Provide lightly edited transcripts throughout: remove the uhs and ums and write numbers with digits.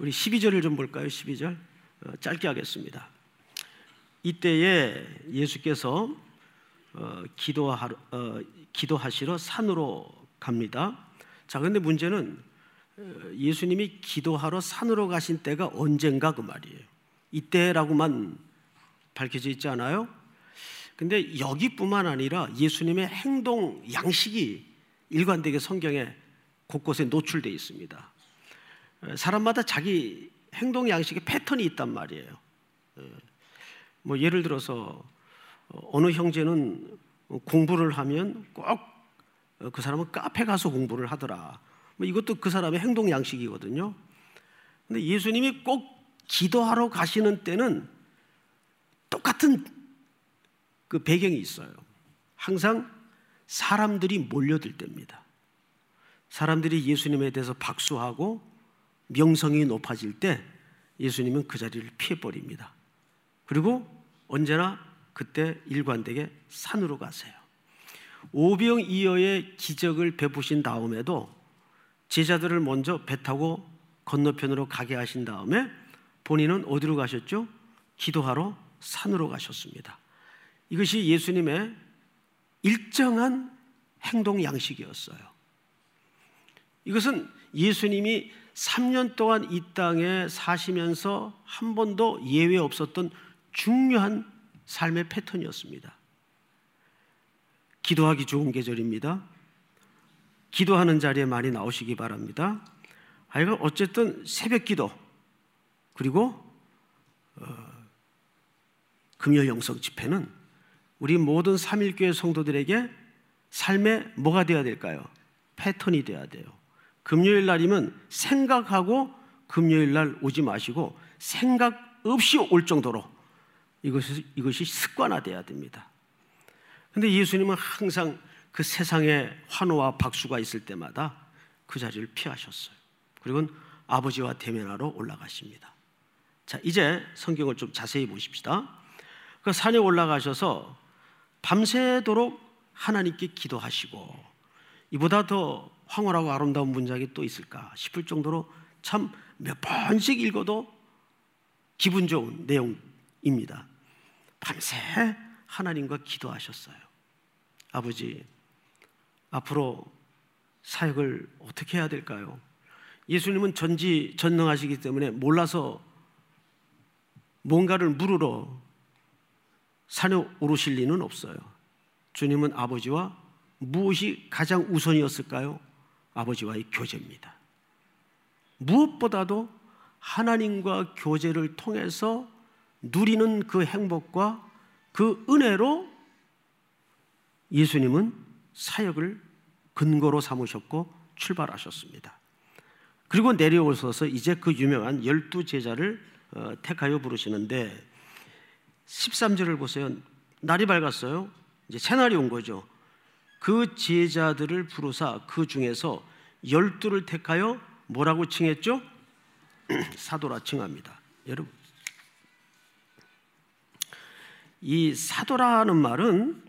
우리 12절을 좀 볼까요? 12절 짧게 하겠습니다. 이때에 예수께서 기도하시러 산으로 갑니다. 자, 그런데 문제는 예수님이 기도하러 산으로 가신 때가 언젠가 그 말이에요. 이때라고만 밝혀져 있지 않아요? 근데 여기뿐만 아니라 예수님의 행동 양식이 일관되게 성경에 곳곳에 노출되어 있습니다. 사람마다 자기 행동 양식의 패턴이 있단 말이에요. 뭐 예를 들어서 어느 형제는 공부를 하면 꼭 그 사람은 카페 가서 공부를 하더라. 뭐 이것도 그 사람의 행동 양식이거든요. 근데 예수님이 꼭 기도하러 가시는 때는 똑같은 그 배경이 있어요. 항상 사람들이 몰려들 때입니다. 사람들이 예수님에 대해서 박수하고 명성이 높아질 때 예수님은 그 자리를 피해버립니다. 그리고 언제나 그때 일관되게 산으로 가세요. 오병이어의 기적을 베푸신 다음에도 제자들을 먼저 배 타고 건너편으로 가게 하신 다음에 본인은 어디로 가셨죠? 기도하러 산으로 가셨습니다. 이것이 예수님의 일정한 행동 양식이었어요. 이것은 예수님이 3년 동안 이 땅에 사시면서 한 번도 예외 없었던 중요한 삶의 패턴이었습니다. 기도하기 좋은 계절입니다. 기도하는 자리에 많이 나오시기 바랍니다. 하여간 어쨌든 새벽 기도 그리고 금요 영성 집회는 우리 모든 삼일교회 성도들에게 삶의 뭐가 되어야 될까요? 패턴이 되어야 돼요. 금요일 날이면 생각하고 금요일 날 오지 마시고 생각 없이 올 정도로 이것이 습관화되어야 됩니다. 그런데 예수님은 항상 그 세상에 환호와 박수가 있을 때마다 그 자리를 피하셨어요. 그리고 아버지와 대면하러 올라가십니다. 자, 이제 성경을 좀 자세히 보십시다. 그 산에 올라가셔서 밤새도록 하나님께 기도하시고, 이보다 더 황홀하고 아름다운 문장이 또 있을까 싶을 정도로 참 몇 번씩 읽어도 기분 좋은 내용입니다. 밤새 하나님과 기도하셨어요. 아버지, 앞으로 사역을 어떻게 해야 될까요? 예수님은 전지전능하시기 때문에 몰라서 뭔가를 물으러 산에 오르실 리는 없어요. 주님은 아버지와 무엇이 가장 우선이었을까요? 아버지와의 교제입니다. 무엇보다도 하나님과 교제를 통해서 누리는 그 행복과 그 은혜로 예수님은 사역을 근거로 삼으셨고 출발하셨습니다. 그리고 내려오셔서 이제 그 유명한 12제자를 택하여 부르시는데 13절을 보세요. 날이 밝았어요. 이제 새날이 온 거죠. 그 제자들을 부르사 그 중에서 12를 택하여 뭐라고 칭했죠? 사도라 칭합니다. 여러분, 이 사도라는 말은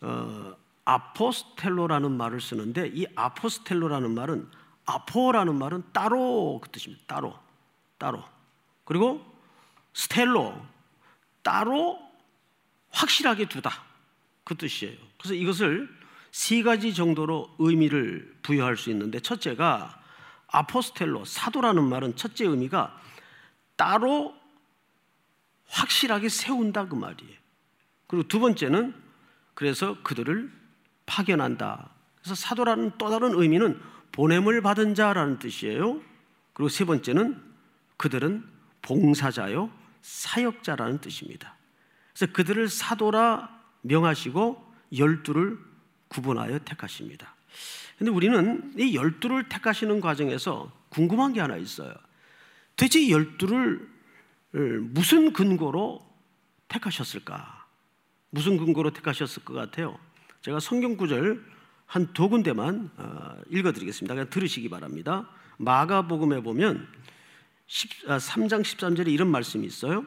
아포스텔로라는 말을 쓰는데, 이 아포스텔로라는 말은 아포라는 말은 따로 그 뜻입니다. 따로. 그리고 스텔로, 따로 확실하게 두다, 그 뜻이에요. 그래서 이것을 세 가지 정도로 의미를 부여할 수 있는데, 첫째가 아포스텔로, 사도라는 말은 첫째 의미가 따로 확실하게 세운다 그 말이에요. 그리고 두 번째는 그래서 그들을 파견한다. 그래서 사도라는 또 다른 의미는 보냄을 받은 자라는 뜻이에요. 그리고 세 번째는 그들은 봉사자요 사역자라는 뜻입니다. 그래서 그들을 사도라 명하시고 12를 구분하여 택하십니다. 그런데 우리는 이 12를 택하시는 과정에서 궁금한 게 하나 있어요. 도대체 이 12를 무슨 근거로 택하셨을까? 무슨 근거로 택하셨을 것 같아요? 제가 성경 구절 한 두 군데만 읽어드리겠습니다. 그냥 들으시기 바랍니다. 마가복음에 보면 3장 13절에 이런 말씀이 있어요.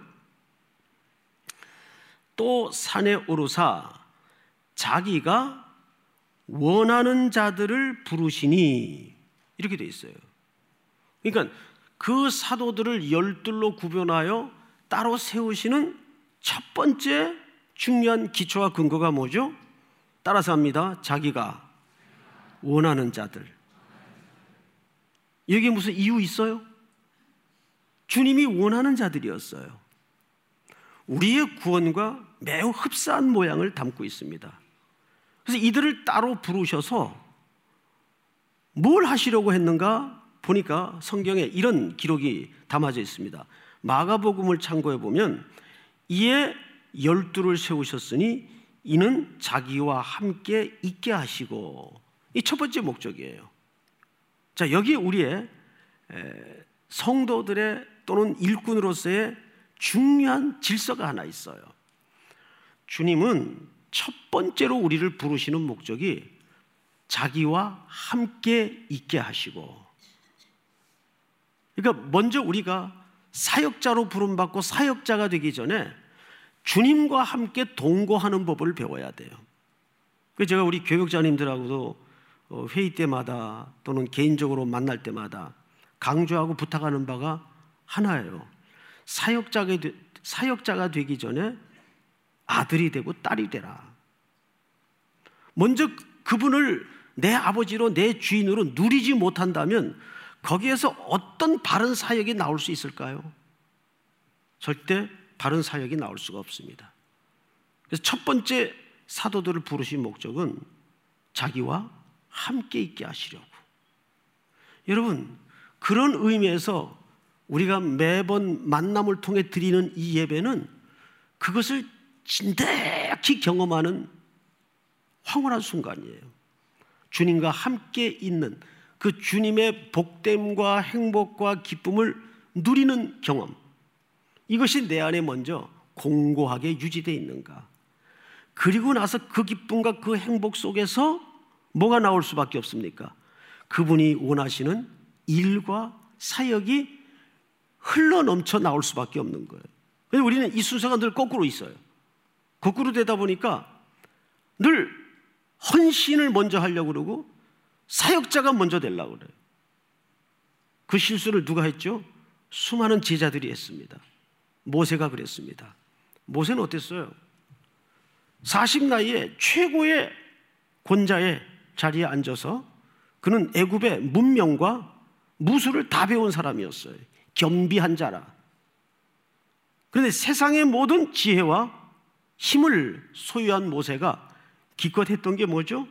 또 산에 오르사 자기가 원하는 자들을 부르시니, 이렇게 돼 있어요. 그러니까 그 사도들을 열둘로 구분하여 따로 세우시는 첫 번째 중요한 기초와 근거가 뭐죠? 따라서 합니다. 자기가 원하는 자들. 여기에 무슨 이유 있어요? 주님이 원하는 자들이었어요. 우리의 구원과 매우 흡사한 모양을 담고 있습니다. 그래서 이들을 따로 부르셔서 뭘 하시려고 했는가 보니까 성경에 이런 기록이 담아져 있습니다. 마가복음을 참고해 보면 이에 12를 세우셨으니 이는 자기와 함께 있게 하시고, 이 첫 번째 목적이에요. 자, 여기 우리의 성도들의 또는 일꾼으로서의 중요한 질서가 하나 있어요. 주님은 첫 번째로 우리를 부르시는 목적이 자기와 함께 있게 하시고, 그러니까 먼저 우리가 사역자로 부름받고 사역자가 되기 전에 주님과 함께 동거하는 법을 배워야 돼요. 그래서 제가 우리 교육자님들하고도 회의 때마다 또는 개인적으로 만날 때마다 강조하고 부탁하는 바가 하나예요. 사역자가 되기 전에 아들이 되고 딸이 되라. 먼저 그분을 내 아버지로 내 주인으로 누리지 못한다면 거기에서 어떤 바른 사역이 나올 수 있을까요? 절대 바른 사역이 나올 수가 없습니다. 그래서 첫 번째 사도들을 부르신 목적은 자기와 함께 있게 하시려고. 여러분, 그런 의미에서 우리가 매번 만남을 통해 드리는 이 예배는 그것을 진득히 경험하는 황홀한 순간이에요. 주님과 함께 있는 그 주님의 복됨과 행복과 기쁨을 누리는 경험, 이것이 내 안에 먼저 공고하게 유지되어 있는가. 그리고 나서 그 기쁨과 그 행복 속에서 뭐가 나올 수밖에 없습니까? 그분이 원하시는 일과 사역이 흘러넘쳐 나올 수밖에 없는 거예요. 그래서 우리는 이 순서가 늘 거꾸로 있어요. 거꾸로 되다 보니까 늘 헌신을 먼저 하려고 그러고 사역자가 먼저 되려고 그래요. 그 실수를 누가 했죠? 수많은 제자들이 했습니다. 모세가 그랬습니다. 모세는 어땠어요? 40 나이에 최고의 권자의 자리에 앉아서 그는 애굽의 문명과 무술을 다 배운 사람이었어요. 겸비한 자라. 그런데 세상의 모든 지혜와 힘을 소유한 모세가 기껏 했던 게 뭐죠?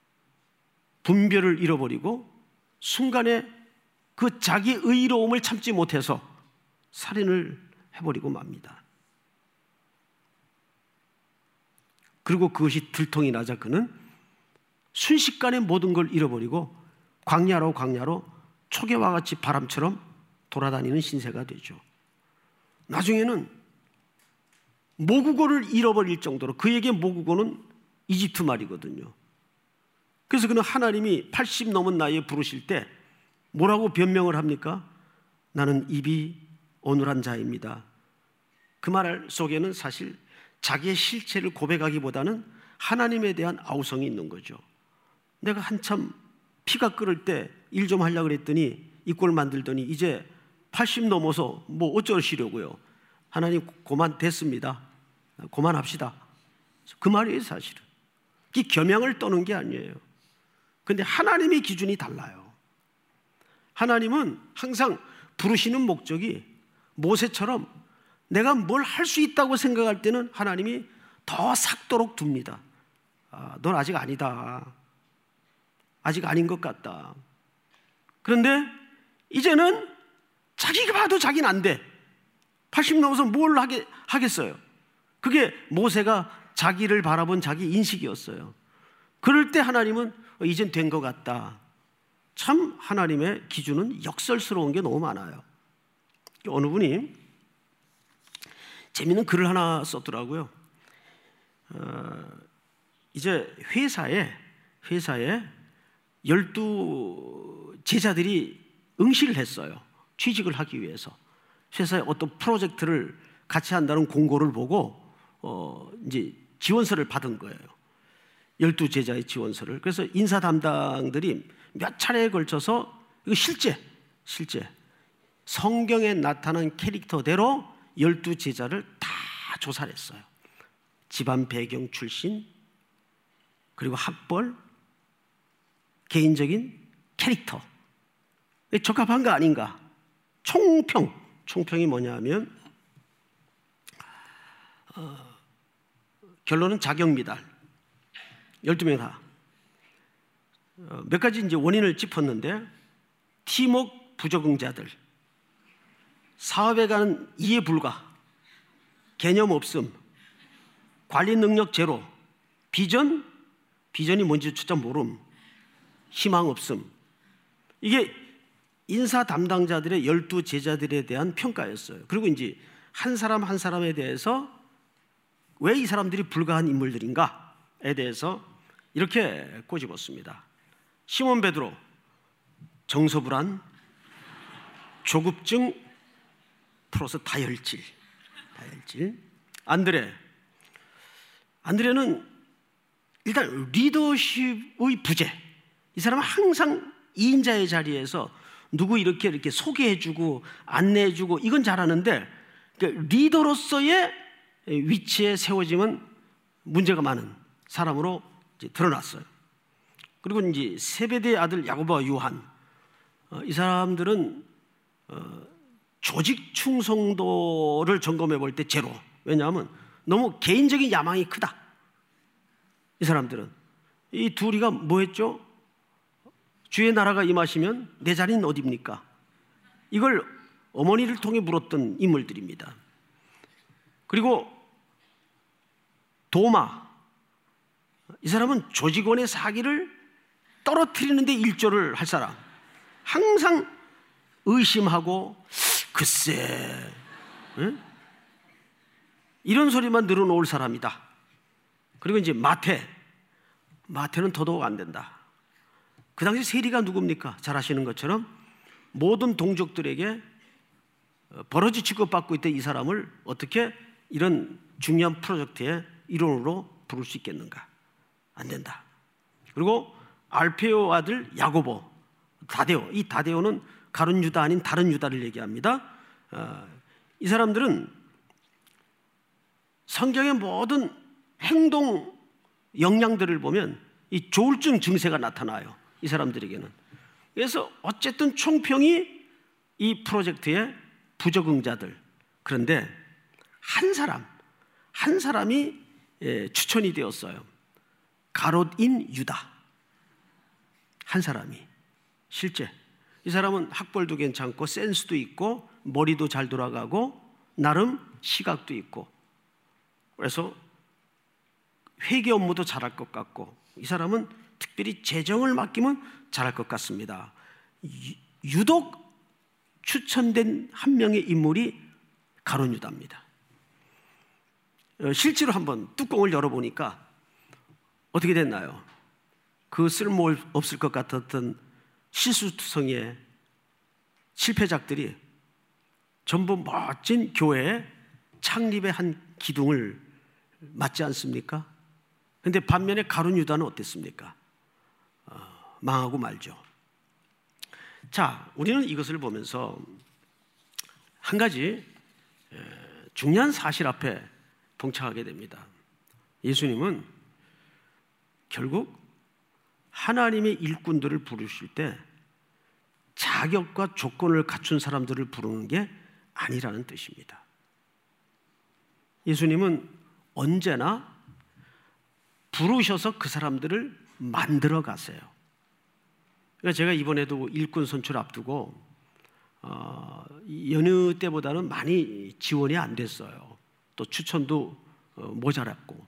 분별을 잃어버리고 순간에 그 자기 의로움을 참지 못해서 살인을 해버리고 맙니다. 그리고 그것이 들통이 나자 그는 순식간에 모든 걸 잃어버리고 광야로 초계와 같이 바람처럼 돌아다니는 신세가 되죠. 나중에는 모국어를 잃어버릴 정도로, 그에게 모국어는 이집트 말이거든요. 그래서 그는 하나님이 80 넘은 나이에 부르실 때 뭐라고 변명을 합니까? 나는 입이 어눌한 자입니다. 그 말 속에는 사실 자기의 실체를 고백하기보다는 하나님에 대한 아우성이 있는 거죠. 내가 한참 피가 끓을 때 일 좀 하려고 그랬더니 이 꼴 만들더니 이제 80 넘어서 뭐 어쩌시려고요. 하나님 고만 됐습니다. 고만합시다. 그 말이에요. 사실은 이 겸양을 떠는 게 아니에요. 그런데 하나님의 기준이 달라요. 하나님은 항상 부르시는 목적이 모세처럼 내가 뭘 할 수 있다고 생각할 때는 하나님이 더 삭도록 둡니다. 넌 아직 아니다. 아직 아닌 것 같다. 그런데 이제는 자기가 봐도 자기는 안 돼. 80 넘어서 뭘 하겠어요. 그게 모세가 자기를 바라본 자기 인식이었어요. 그럴 때 하나님은 이젠 된 것 같다. 참 하나님의 기준은 역설스러운 게 너무 많아요. 어느 분이 재미있는 글을 하나 썼더라고요. 이제 회사에 12 제자들이 응시를 했어요. 취직을 하기 위해서. 회사에 어떤 프로젝트를 같이 한다는 공고를 보고 이제 지원서를 받은 거예요. 12 제자의 지원서를. 그래서 인사 담당들이 몇 차례에 걸쳐서 이거 실제 성경에 나타난 캐릭터대로 12제자를 다 조사를 했어요. 집안 배경 출신, 그리고 학벌, 개인적인 캐릭터. 적합한 거 아닌가? 총평이 뭐냐 하면 결론은 자격미달. 12명 다. 몇 가지 이제 원인을 짚었는데, 팀워크 부적응자들, 사업에 관한 이해 불가, 개념 없음, 관리 능력 제로, 비전이 뭔지조차 모름, 희망 없음. 이게 인사 담당자들의 12제자들에 대한 평가였어요. 그리고 이제 한 사람 한 사람에 대해서 왜 이 사람들이 불가한 인물들인가에 대해서 이렇게 꼬집었습니다. 시몬 베드로, 정서불안, 조급증 플러스 다혈질. 안드레는 일단 리더십의 부재. 이 사람은 항상 2인자의 자리에서 누구 이렇게 소개해주고 안내해주고 이건 잘하는데, 그러니까 리더로서의 위치에 세워지면 문제가 많은 사람으로 이제 드러났어요. 그리고 이제 세베대의 아들 야고보와 요한, 이 사람들은 조직 충성도를 점검해 볼 때 제로. 왜냐하면 너무 개인적인 야망이 크다. 이 사람들은 이 둘이가 뭐 했죠? 주의 나라가 임하시면 내 자리는 어디입니까? 이걸 어머니를 통해 물었던 인물들입니다. 그리고 도마, 이 사람은 조직원의 사기를 떨어뜨리는데 일조를 할 사람. 항상 의심하고 글쎄, 응? 이런 소리만 늘어놓을 사람이다. 그리고 이제 마태는 더더욱 안 된다. 그 당시 세리가 누굽니까? 잘 아시는 것처럼 모든 동족들에게 버러지 취급받고 있던 이 사람을 어떻게 이런 중요한 프로젝트의 일원으로 부를 수 있겠는가? 안 된다. 그리고 알페오 아들 야고보, 다데오. 이 다데오는 가룟 유다 아닌 다른 유다를 얘기합니다. 이 사람들은 성경의 모든 행동 역량들을 보면 이 조울증 증세가 나타나요. 이 사람들에게는. 그래서 어쨌든 총평이 이 프로젝트의 부적응자들. 그런데 한 사람이 추천이 되었어요. 가롯인 유다. 한 사람이. 실제 이 사람은 학벌도 괜찮고 센스도 있고 머리도 잘 돌아가고 나름 시각도 있고, 그래서 회계 업무도 잘할 것 같고, 이 사람은 특별히 재정을 맡기면 잘할 것 같습니다. 유독 추천된 한 명의 인물이 가룟 유다입니다. 실제로 한번 뚜껑을 열어보니까 어떻게 됐나요? 그 쓸모 없을 것 같았던 실수투성이의 실패작들이 전부 멋진 교회의 창립의 한 기둥을 맞지 않습니까? 그런데 반면에 가룟 유다는 어땠습니까? 망하고 말죠. 자, 우리는 이것을 보면서 한 가지 중요한 사실 앞에 동참하게 됩니다. 예수님은 결국 하나님의 일꾼들을 부르실 때 자격과 조건을 갖춘 사람들을 부르는 게 아니라는 뜻입니다. 예수님은 언제나 부르셔서 그 사람들을 만들어 가세요. 그러니까 제가 이번에도 일꾼 선출 앞두고 여느 때보다는 많이 지원이 안 됐어요. 또 추천도 모자랐고,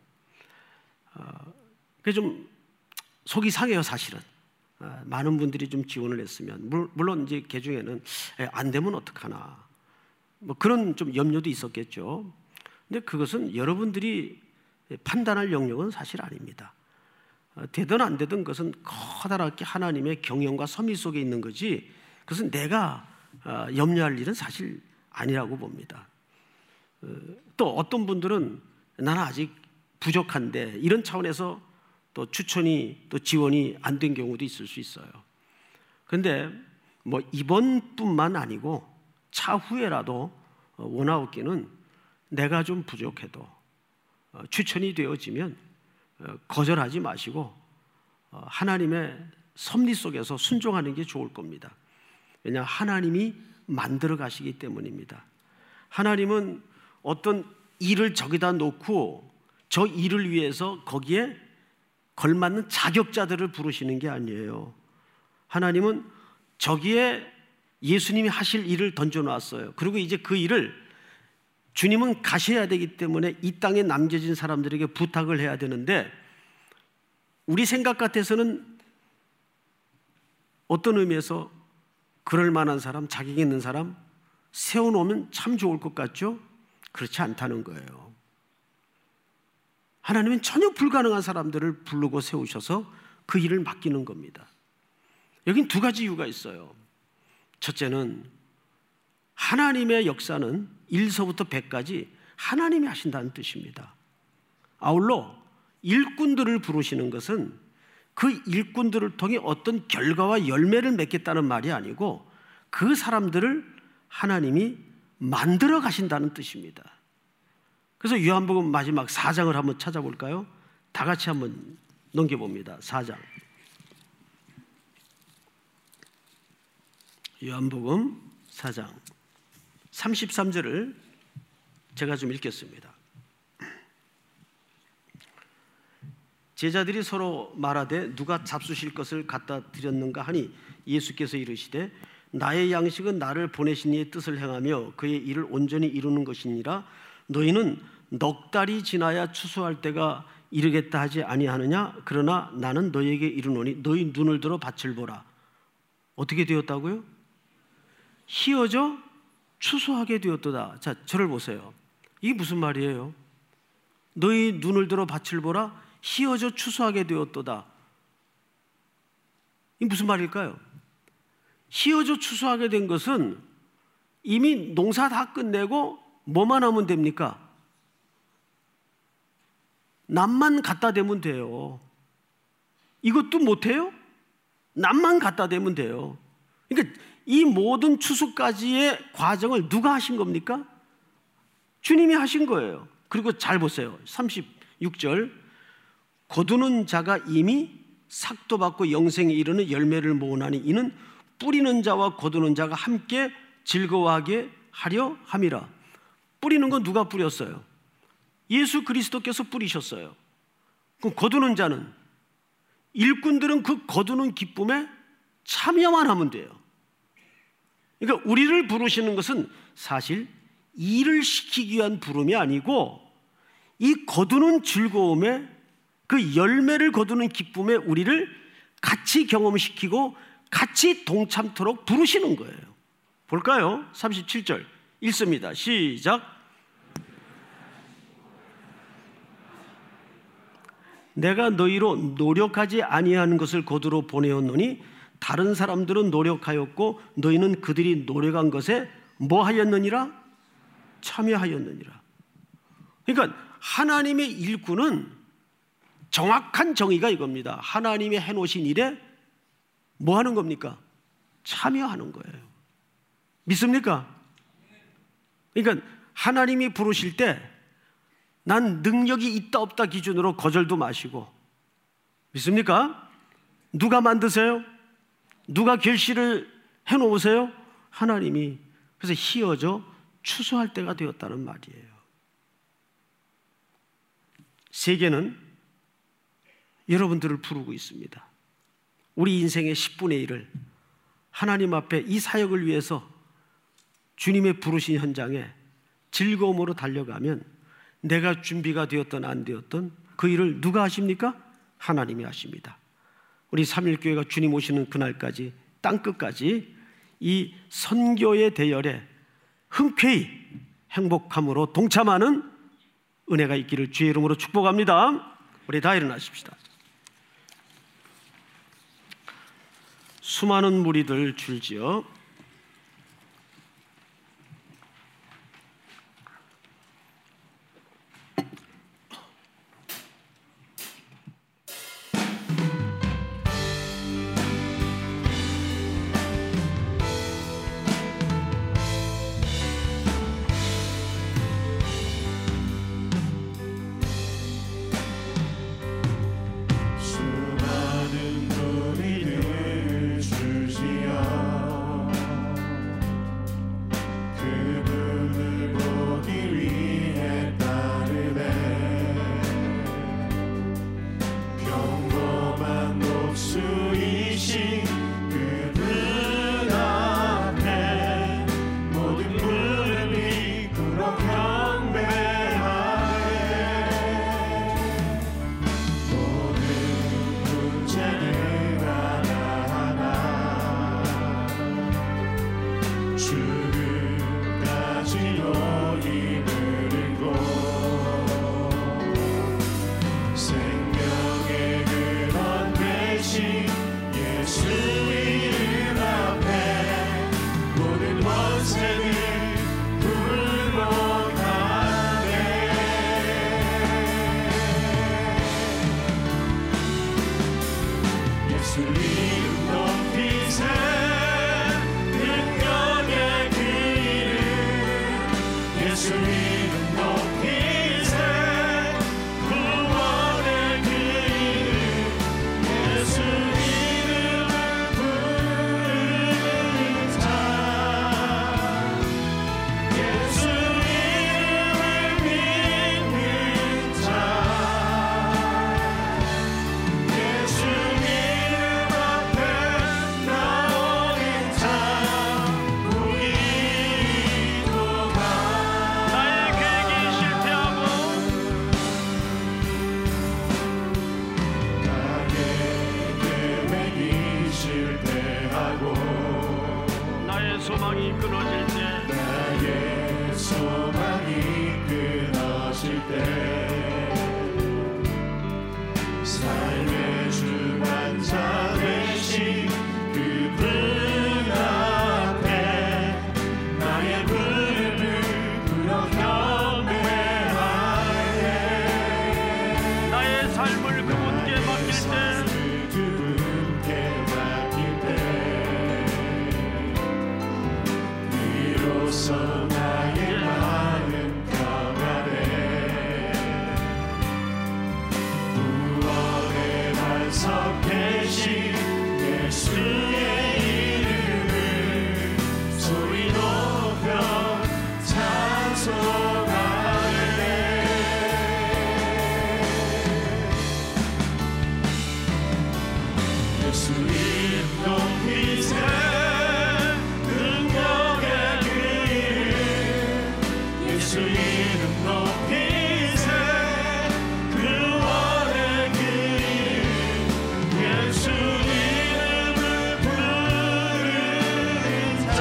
그래서 좀 속이 상해요, 사실은. 많은 분들이 좀 지원을 했으면, 물론 이제 그 중에는 안 되면 어떡하나, 뭐 그런 좀 염려도 있었겠죠. 근데 그것은 여러분들이 판단할 영역은 사실 아닙니다. 되든 안 되든 그것은 커다랗게 하나님의 경영과 섭리 속에 있는 거지, 그것은 내가 염려할 일은 사실 아니라고 봅니다. 또 어떤 분들은 나는 아직 부족한데, 이런 차원에서 또 추천이 또 지원이 안 된 경우도 있을 수 있어요. 그런데 뭐 이번뿐만 아니고 차후에라도 원아웃기는 내가 좀 부족해도 추천이 되어지면 거절하지 마시고 하나님의 섭리 속에서 순종하는 게 좋을 겁니다. 왜냐하면 하나님이 만들어 가시기 때문입니다. 하나님은 어떤 일을 저기다 놓고 저 일을 위해서 거기에 걸맞는 자격자들을 부르시는 게 아니에요. 하나님은 저기에 예수님이 하실 일을 던져놨어요. 그리고 이제 그 일을 주님은 가셔야 되기 때문에 이 땅에 남겨진 사람들에게 부탁을 해야 되는데, 우리 생각 같아서는 어떤 의미에서 그럴 만한 사람, 자격 있는 사람 세워놓으면 참 좋을 것 같죠? 그렇지 않다는 거예요. 하나님은 전혀 불가능한 사람들을 부르고 세우셔서 그 일을 맡기는 겁니다. 여긴 두 가지 이유가 있어요. 첫째는 하나님의 역사는 1서부터 100까지 하나님이 하신다는 뜻입니다. 아울러 일꾼들을 부르시는 것은 그 일꾼들을 통해 어떤 결과와 열매를 맺겠다는 말이 아니고 그 사람들을 하나님이 만들어 가신다는 뜻입니다. 그래서 요한복음 마지막 4장을 한번 찾아볼까요? 다 같이 한번 넘겨봅니다. 4장. 요한복음 4장 33절을 제가 좀 읽겠습니다. 제자들이 서로 말하되 누가 잡수실 것을 갖다 드렸는가 하니 예수께서 이르시되 나의 양식은 나를 보내신 이의 뜻을 행하며 그의 일을 온전히 이루는 것이니라. 너희는 넉 달이 지나야 추수할 때가 이르겠다 하지 아니하느냐? 그러나 나는 너희에게 이르노니 너희 눈을 들어 밭을 보라. 어떻게 되었다고요? 희어져 추수하게 되었도다. 자, 저를 보세요. 이게 무슨 말이에요? 너희 눈을 들어 밭을 보라. 희어져 추수하게 되었도다. 이게 무슨 말일까요? 희어져 추수하게 된 것은 이미 농사 다 끝내고 뭐만 하면 됩니까? 낫만 갖다 대면 돼요. 이것도 못해요? 낫만 갖다 대면 돼요. 그러니까 이 모든 추수까지의 과정을 누가 하신 겁니까? 주님이 하신 거예요. 그리고 잘 보세요. 36절. 거두는 자가 이미 삭도 받고 영생에 이르는 열매를 모으나니 이는 뿌리는 자와 거두는 자가 함께 즐거워하게 하려 함이라. 뿌리는 건 누가 뿌렸어요? 예수 그리스도께서 뿌리셨어요. 그럼 거두는 자는, 일꾼들은 그 거두는 기쁨에 참여만 하면 돼요. 그러니까 우리를 부르시는 것은 사실 일을 시키기 위한 부름이 아니고 이 거두는 즐거움에, 그 열매를 거두는 기쁨에 우리를 같이 경험시키고 같이 동참토록 부르시는 거예요. 볼까요? 37절 읽습니다. 시작. 내가 너희로 노력하지 아니하는 것을 거두러 보내었노니 다른 사람들은 노력하였고 너희는 그들이 노력한 것에 뭐 하였느니라? 참여하였느니라. 그러니까 하나님의 일꾼은 정확한 정의가 이겁니다. 하나님이 해놓으신 일에 뭐 하는 겁니까? 참여하는 거예요. 믿습니까? 그러니까 하나님이 부르실 때 난 능력이 있다 없다 기준으로 거절도 마시고, 믿습니까? 누가 만드세요? 누가 결실을 해놓으세요? 하나님이. 그래서 희어져 추수할 때가 되었다는 말이에요. 세계는 여러분들을 부르고 있습니다. 우리 인생의 10분의 1을 하나님 앞에 이 사역을 위해서 주님의 부르신 현장에 즐거움으로 달려가면 내가 준비가 되었든 안 되었든 그 일을 누가 하십니까? 하나님이 하십니다. 우리 3.1교회가 주님 오시는 그날까지, 땅끝까지 이 선교의 대열에 흔쾌히 행복함으로 동참하는 은혜가 있기를 주의 이름으로 축복합니다. 우리 다 일어나십시다. 수많은 무리들 줄지어 비로소 나의 마음 평안해. 구원의 반석 대신 예수의 이름을 소리 높여 찬송할래. 예수 이름 높이세. 능력의 그 이름. 예수 이름 높이세. 구원의 그 이름. 예수 이름을 부르는 자.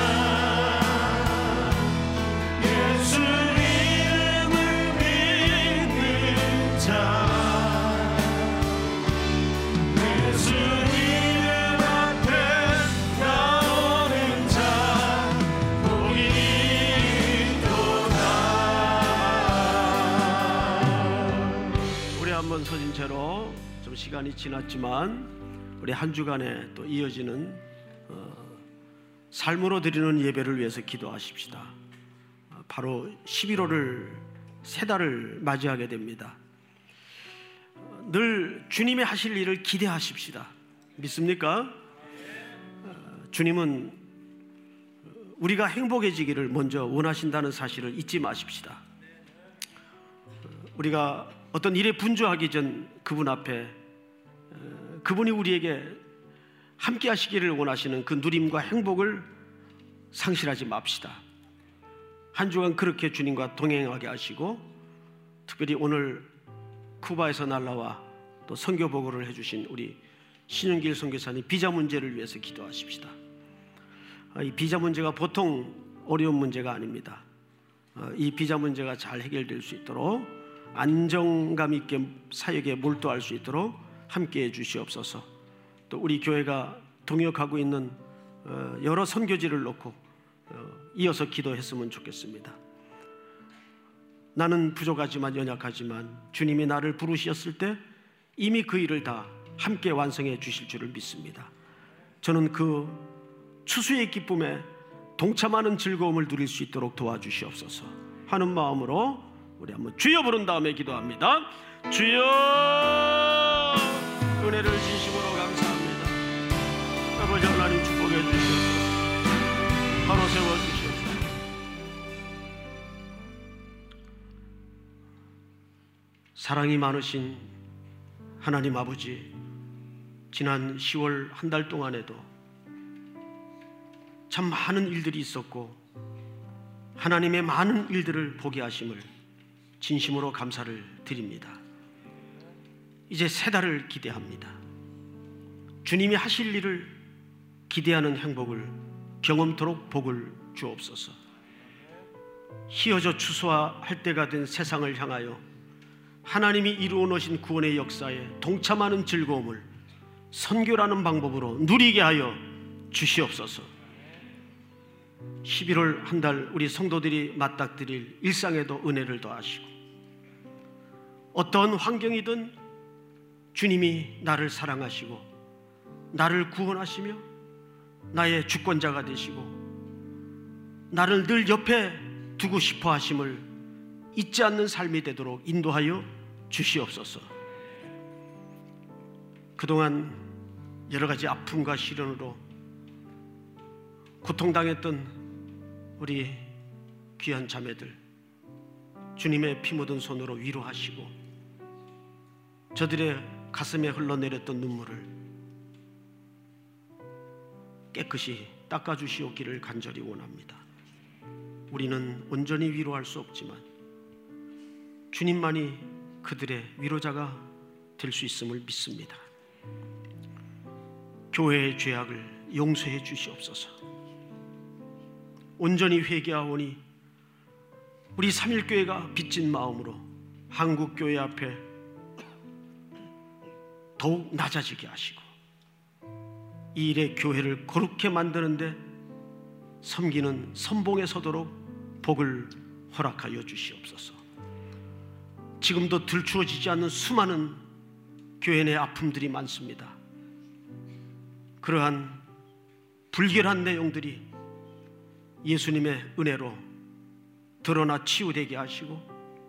예수 이름을 믿는 자. 예수 이름 앞에 나오는 자 복이 있도다. 우리 한번 서진 채로 좀 시간이 지났지만 우리 한 주간에 또 이어지는 삶으로 드리는 예배를 위해서 기도하십시다. 바로 11월을 세 달을 맞이하게 됩니다. 늘 주님의 하실 일을 기대하십시다. 믿습니까? 주님은 우리가 행복해지기를 먼저 원하신다는 사실을 잊지 마십시다. 우리가 어떤 일에 분주하기 전 그분 앞에 그분이 우리에게 함께 하시기를 원하시는 그 누림과 행복을 상실하지 맙시다. 한 주간 그렇게 주님과 동행하게 하시고, 특별히 오늘 쿠바에서 날라와 또 선교 보고를 해주신 우리 신윤길 선교사님 비자 문제를 위해서 기도하십시다. 이 비자 문제가 보통 어려운 문제가 아닙니다. 이 비자 문제가 잘 해결될 수 있도록 안정감 있게 사역에 몰두할 수 있도록 함께해 주시옵소서. 또 우리 교회가 동역하고 있는 여러 선교지를 놓고 이어서 기도했으면 좋겠습니다. 나는 부족하지만 연약하지만 주님이 나를 부르셨을 때 이미 그 일을 다 함께 완성해 주실 줄을 믿습니다. 저는 그 추수의 기쁨에 동참하는 즐거움을 누릴 수 있도록 도와주시옵소서 하는 마음으로 우리 한번 주여 부른 다음에 기도합니다. 주여, 은혜를 진심으로 감사합니다. 아버지 하나님 축복해 주시옵소서. 바로 세워주시옵소서. 사랑이 많으신 하나님 아버지, 지난 10월 한 달 동안에도 참 많은 일들이 있었고 하나님의 많은 일들을 보게 하심을 진심으로 감사를 드립니다. 이제 세 달을 기대합니다. 주님이 하실 일을 기대하는 행복을 경험토록 복을 주옵소서. 희어져 추수할 때가 된 세상을 향하여 하나님이 이루어 놓으신 구원의 역사에 동참하는 즐거움을 선교라는 방법으로 누리게 하여 주시옵소서. 11월 한 달 우리 성도들이 맞닥뜨릴 일상에도 은혜를 더하시고, 어떤 환경이든 주님이 나를 사랑하시고 나를 구원하시며 나의 주권자가 되시고 나를 늘 옆에 두고 싶어 하심을 잊지 않는 삶이 되도록 인도하여 주시옵소서. 그동안 여러 가지 아픔과 시련으로 고통당했던 우리 귀한 자매들, 주님의 피 묻은 손으로 위로하시고 저들의 가슴에 흘러내렸던 눈물을 깨끗이 닦아주시옵기를 간절히 원합니다. 우리는 온전히 위로할 수 없지만 주님만이 그들의 위로자가 될 수 있음을 믿습니다. 교회의 죄악을 용서해 주시옵소서. 온전히 회개하오니 우리 삼일교회가 빚진 마음으로 한국교회 앞에 더욱 낮아지게 하시고 이 일에 교회를 거룩해 만드는데 섬기는 선봉에 서도록 복을 허락하여 주시옵소서. 지금도 들추어지지 않는 수많은 교회 내 아픔들이 많습니다. 그러한 불결한 내용들이 예수님의 은혜로 드러나 치유되게 하시고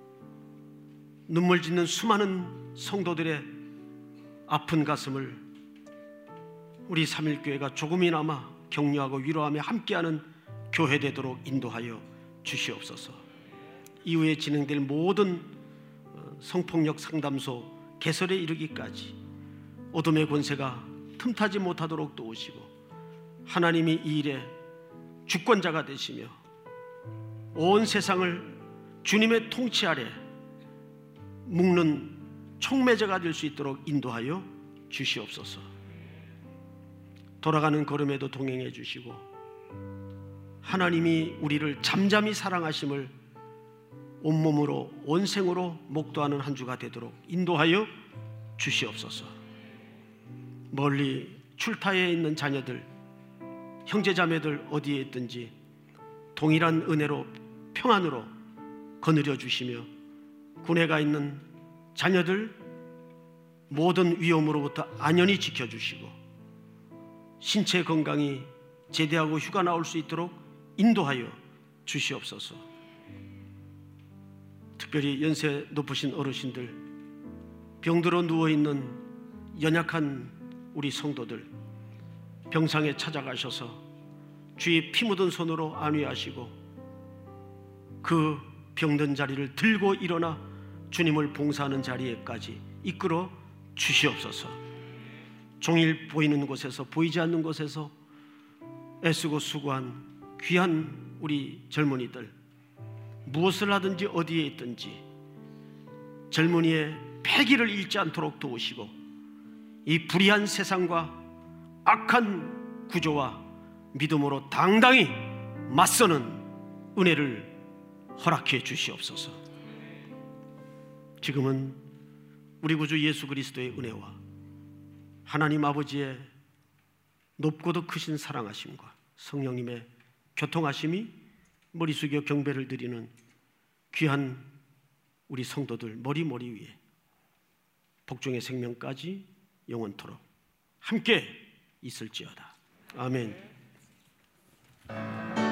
눈물 짓는 수많은 성도들의 아픈 가슴을 우리 삼일교회가 조금이나마 격려하고 위로하며 함께하는 교회 되도록 인도하여 주시옵소서. 이후에 진행될 모든 성폭력 상담소 개설에 이르기까지 어둠의 권세가 틈타지 못하도록 도우시고 하나님이 이 일에 주권자가 되시며 온 세상을 주님의 통치 아래 묶는 촉매제가 될 수 있도록 인도하여 주시옵소서. 돌아가는 걸음에도 동행해 주시고 하나님이 우리를 잠잠히 사랑하심을 온몸으로 온생으로 목도하는 한 주가 되도록 인도하여 주시옵소서. 멀리 출타해 있는 자녀들, 형제자매들 어디에 있든지 동일한 은혜로 평안으로 거느려 주시며 군에 가 있는 자녀들 모든 위험으로부터 안연히 지켜주시고 신체 건강이 제대하고 휴가 나올 수 있도록 인도하여 주시옵소서. 특별히 연세 높으신 어르신들, 병들어 누워있는 연약한 우리 성도들 병상에 찾아가셔서 주의 피 묻은 손으로 안위하시고 그 병든 자리를 들고 일어나 주님을 봉사하는 자리에까지 이끌어 주시옵소서. 종일 보이는 곳에서 보이지 않는 곳에서 애쓰고 수고한 귀한 우리 젊은이들, 무엇을 하든지 어디에 있든지 젊은이의 패기를 잃지 않도록 도우시고 이 불의한 세상과 악한 구조와 믿음으로 당당히 맞서는 은혜를 허락해 주시옵소서. 지금은 우리 구주 예수 그리스도의 은혜와 하나님 아버지의 높고도 크신 사랑하심과 성령님의 교통하심이 머리 숙여 경배를 드리는 귀한 우리 성도들 머리 위에 복종의 생명까지 영원토록 함께 있을지어다. 아멘.